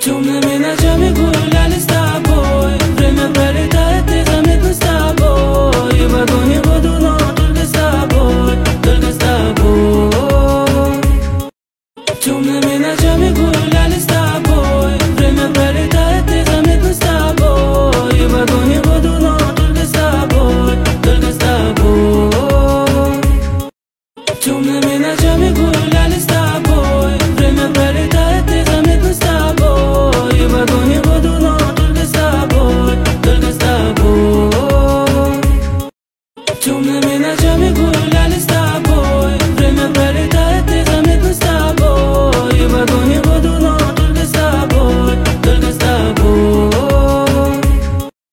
Tu-me menaggiami culla li sta poi Vremea parita e te zamit nu sta poi Vagoni vodu no tulke sta poi Tulke sta poi Tu-me menaggiami culla li sta poi Vremea parita e te zamit nu sta poi Vagoni vodu no tulke sta poi Tulke sta poi Tu-me menaggiami culla